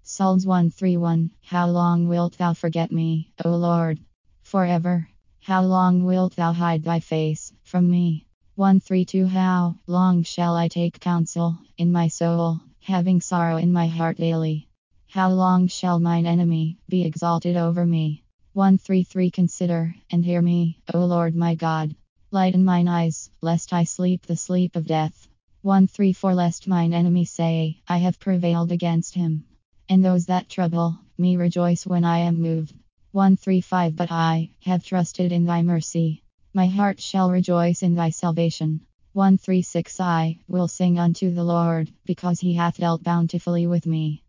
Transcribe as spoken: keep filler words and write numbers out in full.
Psalms one thirty-one. How long wilt thou forget me, O Lord? Forever. How long wilt thou hide thy face from me? one thirty-two. How long shall I take counsel in my soul, having sorrow in my heart daily? How long shall mine enemy be exalted over me? one thirty-three. Consider and hear me, O Lord my God. Lighten mine eyes, lest I sleep the sleep of death. one thirty-four. Lest mine enemy say, I have prevailed against him. And those that trouble me rejoice when I am moved. one thirty-five. But I have trusted in thy mercy. My heart shall rejoice in thy salvation. one thirty-six. I will sing unto the Lord, because he hath dealt bountifully with me.